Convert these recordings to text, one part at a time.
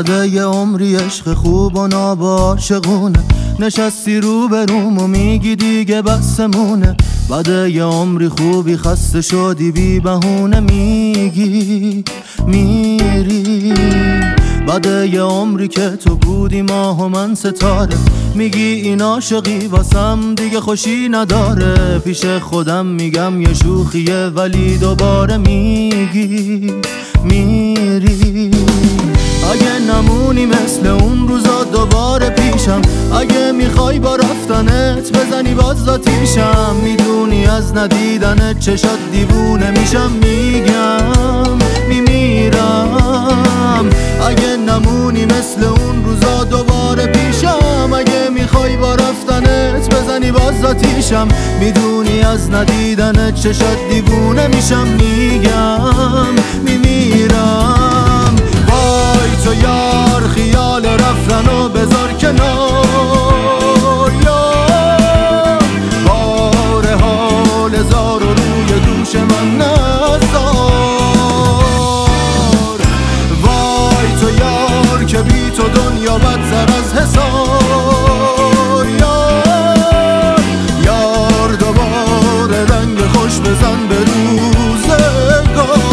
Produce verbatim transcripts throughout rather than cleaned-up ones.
بعد یه عمری عشق خوب و ناباشقونه، نشستی رو به روم و میگی دیگه بسمونه. بعد یه عمری خوبی خسته شدی بی بهونه، میگی میری. بعد یه عمری که تو بودی ماه و من ستاره، میگی این عاشقی واسم دیگه خوشی نداره. پیش خودم میگم یه شوخیه ولی دوباره میگی میری. اگه نمونی مثل اون روزا دوباره پیشم، اگه میخوای با رفتنت بزنی باز آتیشم، میدونی از ندیدنت چشات دیوونه میشم، میگم میمیرم. اگه نمونی مثل اون روزا دوباره پیشم، اگه میخوای با رفتنت بزنی باز آتیشم، میدونی از ندیدنت چشات دیوونه میشم، میگم میمیرم. وای تو یار خیال رفتنو بذار کنار، یار بار حال زار و روی دوش من نزار. وای تو یار که بی تو دنیا بدتر از حسار، یار یار دوباره رنگ خوش بزن به روزگار.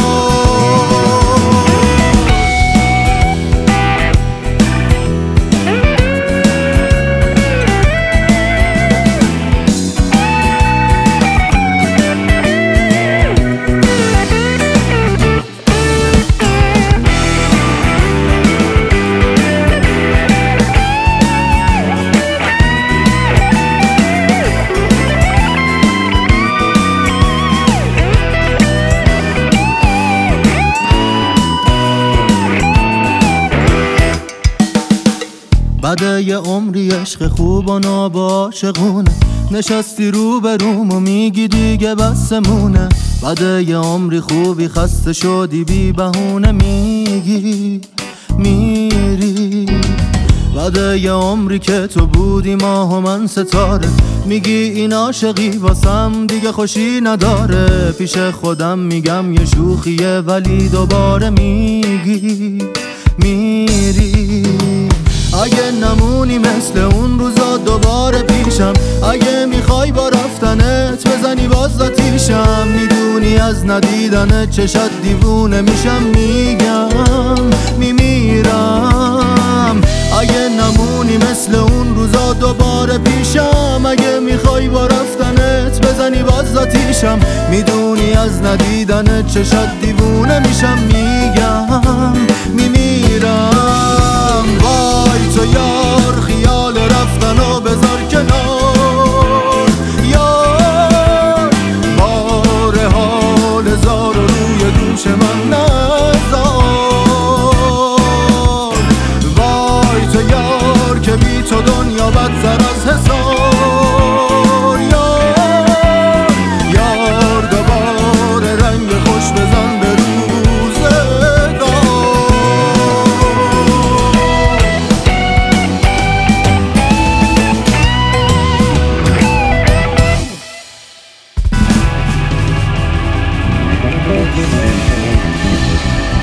بعد یه عمری عشق خوب و ناباشقونه، نشستی رو به روم و میگی دیگه بسمونه. بعد یه عمری خوبی خسته شدی بی بهونه، میگی میری. بعد یه عمری که تو بودی ماه و من ستاره، میگی این عاشقی واسم دیگه خوشی نداره. پیش خودم میگم یه شوخیه ولی دوباره میگی میری. اگه نمونی مثل اون روزا دوباره پیشم، اگه میخوای با رفتنت بزنی باز آتیشم، میدونی از ندیدنت چشات دیوونه میشم، میگم میمیرم. اگه نمونی مثل اون روزا دوباره پیشم، اگه میخوای با رفتنت بزنی باز آتیشم، میدونی از ندیدنت چشات دیوونه میشم، میگم میمیرم. وای تو یار خیال رفتنو بذار کنار، یار بار حال زار و روی دوش من نزار. وای تو یار که بی تو دنیا بدتر از حسار، یار یار دوباره رنگ خوش بزن به روزگار. Thank you.